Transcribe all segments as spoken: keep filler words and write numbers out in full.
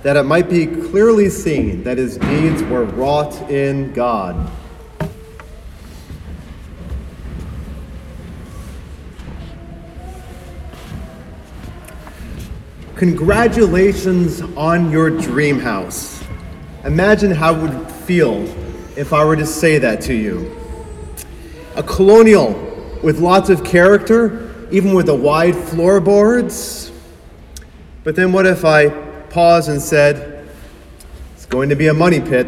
that it might be clearly seen that his deeds were wrought in God. Congratulations on your dream house. Imagine how it would feel if I were to say that to you. A colonial with lots of character, even with the wide floorboards. But then what if I paused and said, it's going to be a money pit.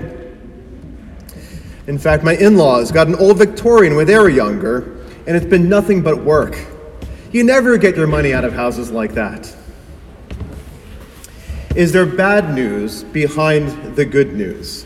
In fact, my in-laws got an old Victorian when they were younger, and it's been nothing but work. You never get your money out of houses like that. Is there bad news behind the good news?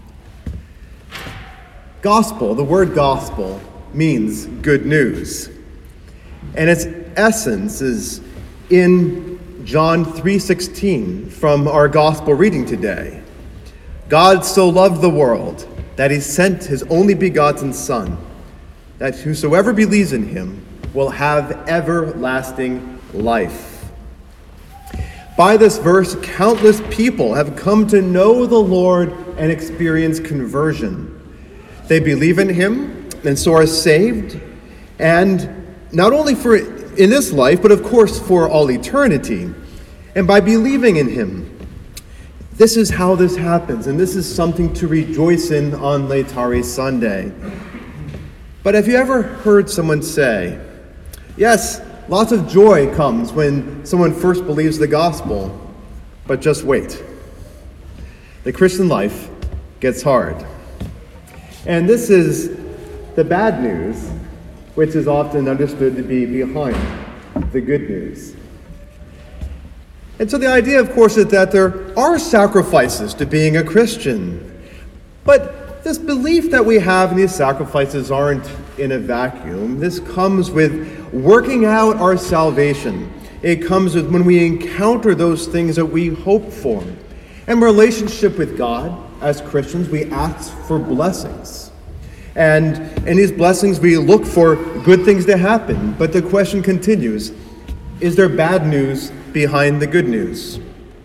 Gospel, the word gospel, means good news. And its essence is in John three sixteen from our gospel reading today. God so loved the world that he sent his only begotten Son, that whosoever believes in him will have everlasting life. By this verse, countless people have come to know the Lord and experience conversion. They believe in him and so are saved, and not only for in this life, but of course for all eternity. And by believing in him, this is how this happens, and this is something to rejoice in on Laetare Sunday. But have you ever heard someone say, yes, lots of joy comes when someone first believes the gospel, but just wait. The Christian life gets hard. And this is the bad news, which is often understood to be behind the good news. And so the idea, of course, is that there are sacrifices to being a Christian. But this belief that we have in these sacrifices aren't in a vacuum. This comes with working out our salvation. It comes with when we encounter those things that we hope for. And relationship with God, as Christians, we ask for blessings. And in these blessings, we look for good things to happen. But the question continues, is there bad news behind the good news?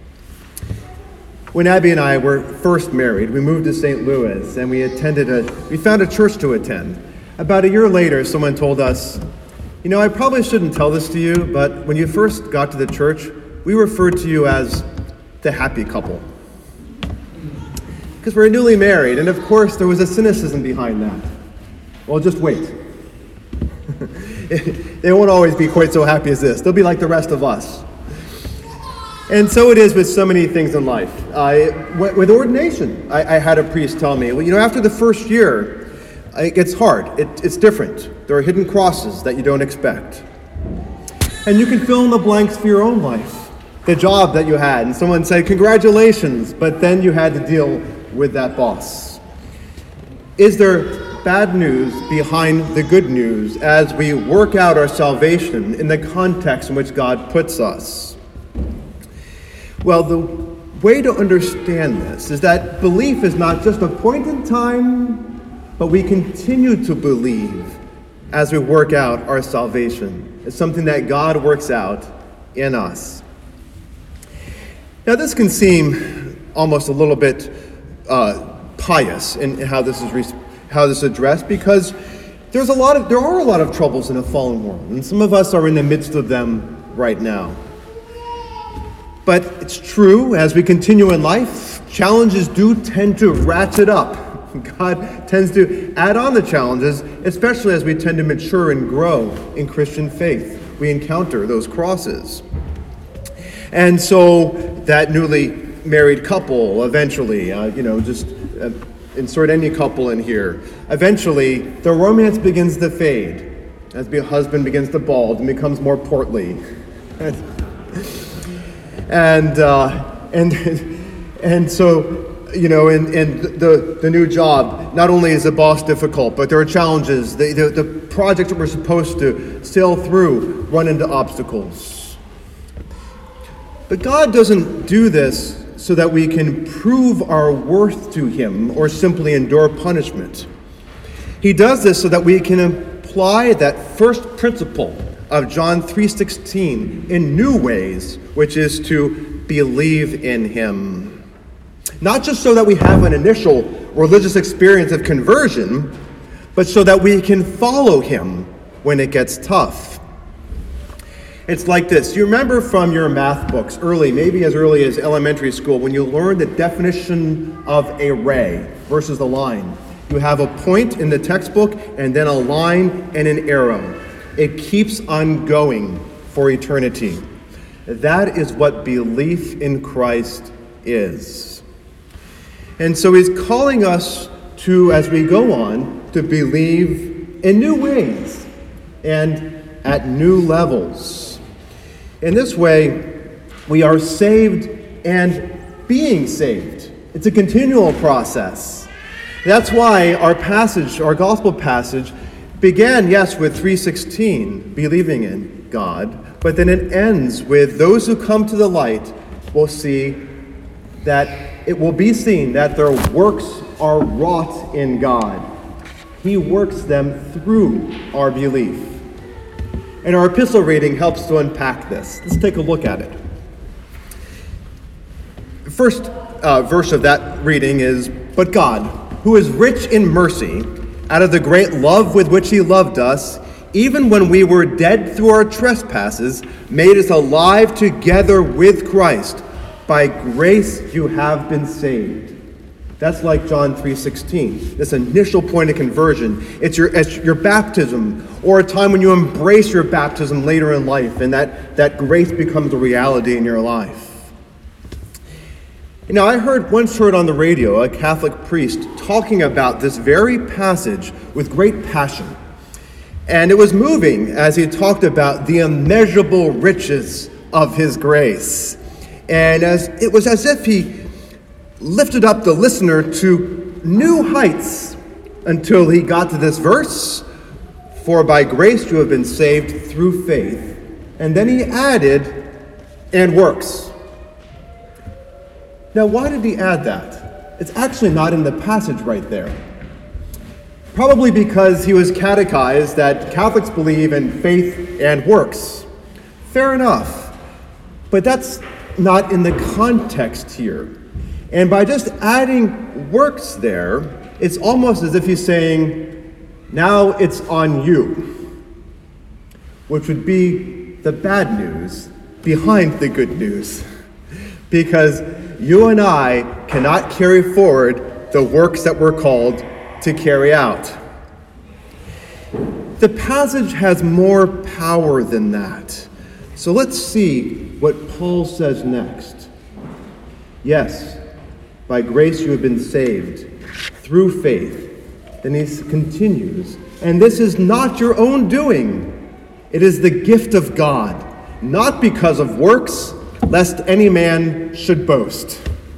When Abby and I were first married, we moved to Saint Louis, and we attended a, we found a church to attend. About a year later, someone told us, you know, I probably shouldn't tell this to you, but when you first got to the church, we referred to you as the happy couple. Because we're newly married, and of course there was a cynicism behind that. Well, just wait. They won't always be quite so happy as this. They'll be like the rest of us. And so it is with so many things in life. I, with ordination, I, I had a priest tell me, well, you know, after the first year, it gets hard. It, it's different. There are hidden crosses that you don't expect. And you can fill in the blanks for your own life. The job that you had, and someone said, congratulations, but then you had to deal with that boss. Is there bad news behind the good news as we work out our salvation in the context in which God puts us? Well, the way to understand this is that belief is not just a point in time, but we continue to believe as we work out our salvation. It's something that God works out in us. Now, this can seem almost a little bit uh, pious in how this is re- how this is addressed, because there's a lot of there are a lot of troubles in a fallen world, and some of us are in the midst of them right now. But it's true, as we continue in life, challenges do tend to ratchet up. God tends to add on the challenges, especially as we tend to mature and grow in Christian faith. We encounter those crosses. And so that newly married couple, eventually, uh, you know, just uh, insert any couple in here, eventually the romance begins to fade as the husband begins to bald and becomes more portly. And uh, and and so, you know, in, in the, the new job, not only is the boss difficult, but there are challenges. The, the, the projects that we're supposed to sail through run into obstacles. But God doesn't do this so that we can prove our worth to him or simply endure punishment. He does this so that we can apply that first principle of John three sixteen in new ways, which is to believe in him. Not just so that we have an initial religious experience of conversion, but so that we can follow him when it gets tough. It's like this. You remember from your math books early, maybe as early as elementary school, when you learned the definition of a ray versus a line. You have a point in the textbook and then a line and an arrow. It keeps on going for eternity. That is what belief in Christ is. And so he's calling us to, as we go on, to believe in new ways and at new levels. In this way, we are saved and being saved. It's a continual process. That's why our passage, our gospel passage, began, yes, with three sixteen, believing in God, but then it ends with those who come to the light will see that it will be seen that their works are wrought in God. He works them through our belief. And our epistle reading helps to unpack this. Let's take a look at it. The first uh, verse of that reading is, "But God, who is rich in mercy, out of the great love with which he loved us, even when we were dead through our trespasses, made us alive together with Christ. By grace you have been saved." That's like John three sixteen, this initial point of conversion. It's your, it's your baptism, or a time when you embrace your baptism later in life, and that, that grace becomes a reality in your life. You know, I heard once heard on the radio a Catholic priest talking about this very passage with great passion. And it was moving as he talked about the immeasurable riches of his grace. And as it was as if he lifted up the listener to new heights until he got to this verse, "For by grace you have been saved through faith." And then he added, "and works." Now, why did he add that? It's actually not in the passage right there. Probably because he was catechized that Catholics believe in faith and works. Fair enough. But that's not in the context here. And by just adding works there, it's almost as if he's saying, now it's on you. Which would be the bad news behind the good news. Because you and I cannot carry forward the works that we're called to carry out. The passage has more power than that. So let's see what Paul says next. Yes, by grace you have been saved through faith. Then he continues, and this is not your own doing. It is the gift of God, not because of works, lest any man should boast.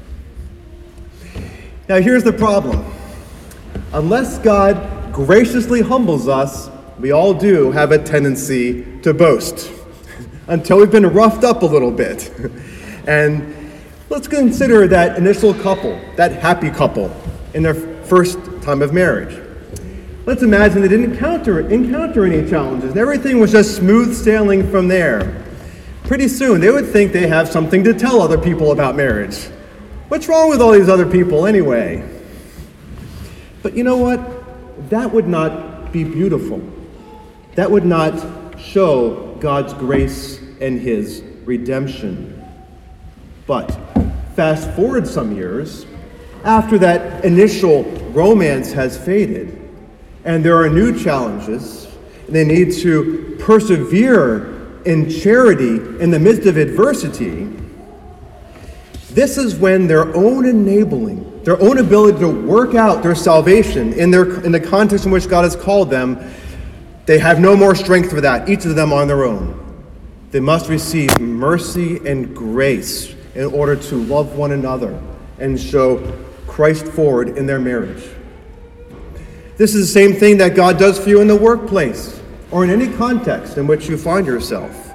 Now here's the problem. Unless God graciously humbles us, we all do have a tendency to boast until we've been roughed up a little bit. And let's consider that initial couple, that happy couple in their first time of marriage. Let's imagine they didn't encounter, encounter any challenges and everything was just smooth sailing from there. Pretty soon they would think they have something to tell other people about marriage. What's wrong with all these other people anyway? But you know what? That would not be beautiful. That would not show God's grace and his redemption. But fast forward some years, after that initial romance has faded, and there are new challenges, and they need to persevere in charity in the midst of adversity, this is when their own enabling, their own ability to work out their salvation in their in the context in which God has called them, they have no more strength for that, each of them on their own. They must receive mercy and grace in order to love one another and show Christ forward in their marriage. This is the same thing that God does for you in the workplace or in any context in which you find yourself.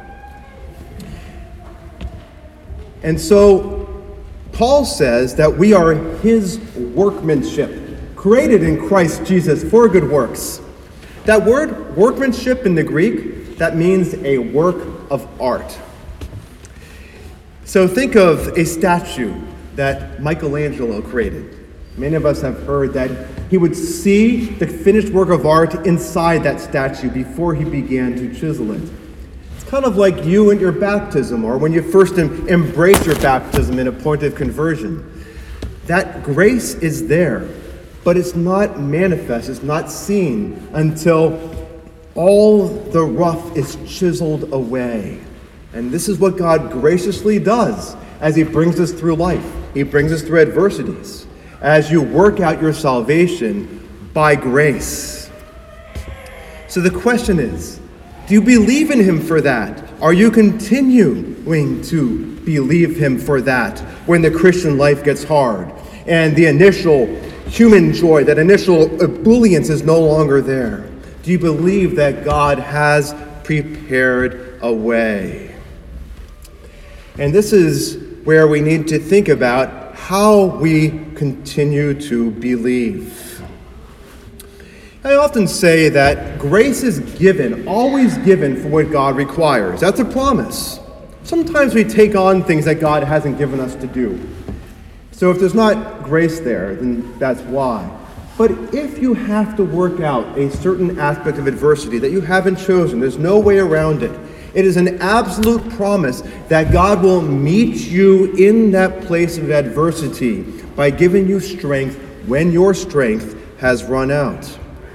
And so Paul says that we are his workmanship, created in Christ Jesus for good works. That word, workmanship in the Greek, that means a work of art. So think of a statue that Michelangelo created. Many of us have heard that he would see the finished work of art inside that statue before he began to chisel it. It's kind of like you and your baptism, or when you first em- embrace your baptism in a point of conversion. That grace is there, but it's not manifest, it's not seen until all the rough is chiseled away. And this is what God graciously does as he brings us through life. He brings us through adversities as you work out your salvation by grace. So the question is, do you believe in him for that? Are you continuing to believe him for that when the Christian life gets hard and the initial human joy, that initial ebullience is no longer there? Do you believe that God has prepared a way? And this is where we need to think about how we continue to believe. I often say that grace is given, always given for what God requires. That's a promise. Sometimes we take on things that God hasn't given us to do. So if there's not grace there, then that's why. But if you have to work out a certain aspect of adversity that you haven't chosen, there's no way around it. It is an absolute promise that God will meet you in that place of adversity by giving you strength when your strength has run out.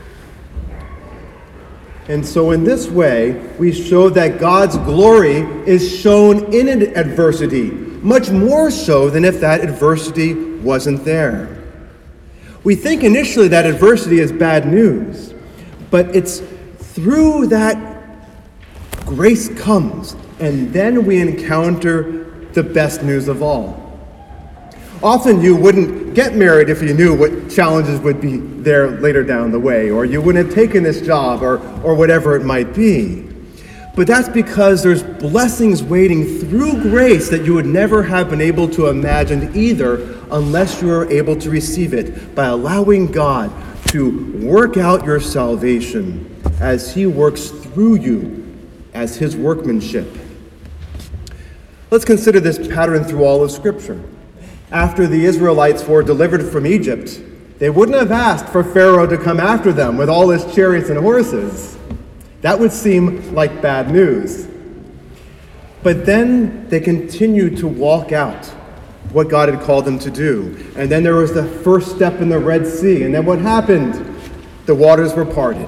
And so in this way, we show that God's glory is shown in adversity, much more so than if that adversity wasn't there. We think initially that adversity is bad news, but it's through that grace comes, and then we encounter the best news of all. Often you wouldn't get married if you knew what challenges would be there later down the way, or you wouldn't have taken this job, or, or whatever it might be. But that's because there's blessings waiting through grace that you would never have been able to imagine either unless you were able to receive it by allowing God to work out your salvation as he works through you as his workmanship. Let's consider this pattern through all of Scripture. After the Israelites were delivered from Egypt, they wouldn't have asked for Pharaoh to come after them with all his chariots and horses. That would seem like bad news. But then they continued to walk out what God had called them to do. And then there was the first step in the Red Sea. And then what happened? The waters were parted.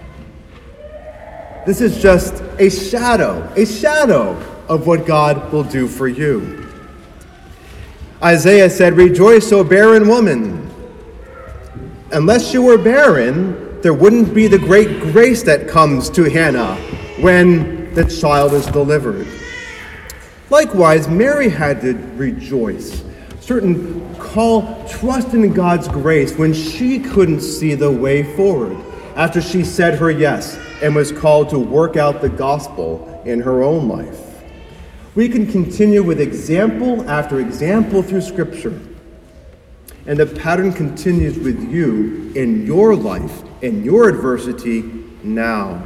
This is just a shadow, a shadow of what God will do for you. Isaiah said, "Rejoice, O barren woman." Unless you were barren, there wouldn't be the great grace that comes to Hannah when the child is delivered. Likewise, Mary had to rejoice. Certain call, trust in God's grace when she couldn't see the way forward after she said her yes and was called to work out the gospel in her own life. We can continue with example after example through Scripture. And the pattern continues with you in your life, in your adversity now.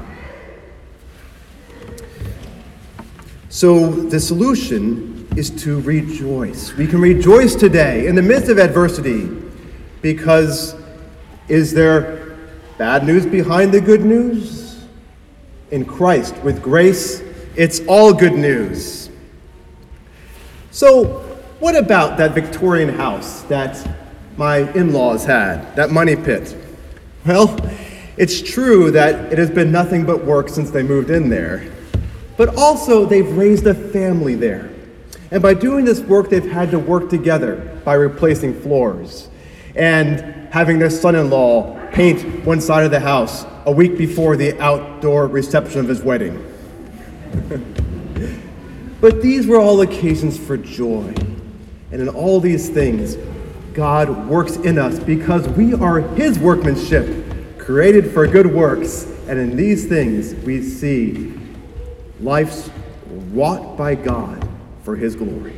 So the solution is to rejoice. We can rejoice today in the midst of adversity because is there bad news behind the good news? In Christ, with grace, it's all good news. So what about that Victorian house that my in-laws had, that money pit? Well, it's true that it has been nothing but work since they moved in there. But also, they've raised a family there. And by doing this work, they've had to work together by replacing floors and having their son-in-law paint one side of the house a week before the outdoor reception of his wedding. But these were all occasions for joy. And in all these things, God works in us because we are his workmanship, created for good works. And in these things, we see life's wrought by God for his glory.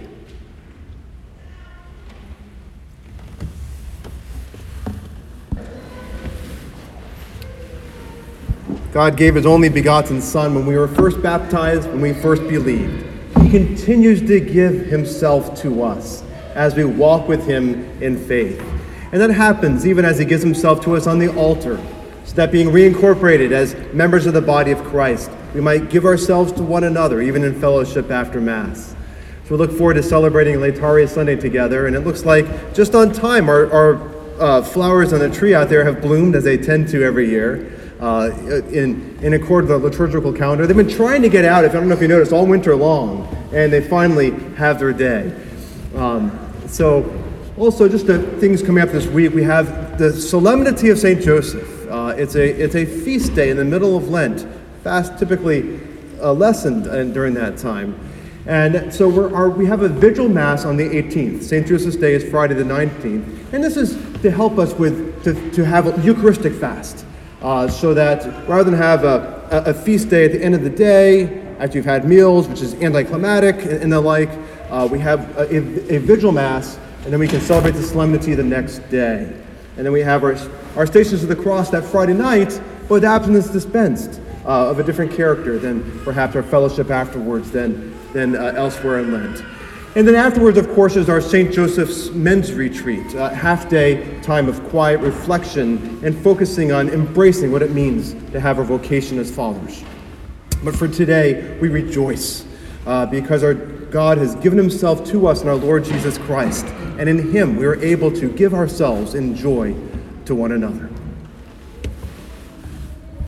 God gave his only begotten Son when we were first baptized, when we first believed. He continues to give himself to us as we walk with him in faith. And that happens even as he gives himself to us on the altar, so that being reincorporated as members of the body of Christ, we might give ourselves to one another, even in fellowship after Mass. So we look forward to celebrating Laetare Sunday together, and it looks like just on time our, our uh, flowers on the tree out there have bloomed, as they tend to every year, uh, in, in accord with the liturgical calendar. They've been trying to get out, if I don't know if you noticed, all winter long, and they finally have their day. Um, so also, just the things coming up this week, we have the Solemnity of Saint Joseph. Uh, it's a it's a feast day in the middle of Lent, fast typically uh, lessened uh, during that time. And so we're, our, we have a vigil mass on the eighteenth. Saint Joseph's Day is Friday the nineteenth. And this is to help us with to, to have a Eucharistic fast, uh, so that rather than have a, a, a feast day at the end of the day, after you've had meals, which is anticlimactic and, and the like, uh, we have a, a, a vigil mass, and then we can celebrate the solemnity the next day. And then we have our, our Stations of the Cross that Friday night, but abstinence dispensed, uh, of a different character than perhaps our fellowship afterwards than, than uh, elsewhere in Lent. And then afterwards, of course, is our Saint Joseph's Men's Retreat, a half-day time of quiet reflection and focusing on embracing what it means to have a vocation as fathers. But for today, we rejoice uh, because our God has given himself to us in our Lord Jesus Christ, and in him we are able to give ourselves in joy to one another.